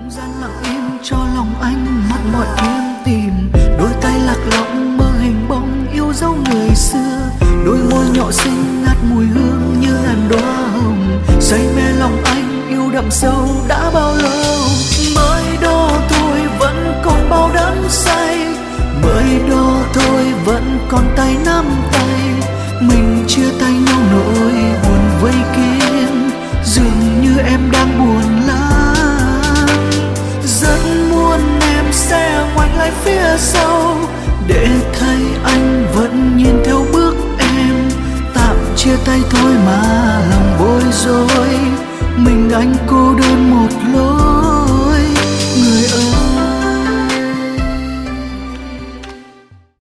không gian lặng im cho lòng anh, mắt mọi kiếm tìm, đôi tay lạc lõng mơ hình bóng yêu dấu người xưa, đôi môi nhỏ xinh ngát mùi hương như ngàn đóa hồng, say mê lòng anh yêu đậm sâu đã bao lâu. Mới đó thôi vẫn còn bao đắm say, mới đó thôi vẫn còn tay nắm tay, mình chia tay nhau nỗi buồn vây kín, dường như em đang buồn lắm. Rất muốn em sẽ ngoảnh lại phía sau để thấy anh vẫn nhìn theo bước em. Tạm chia tay thôi mà lòng bối rối, mình anh cô đơn một lối.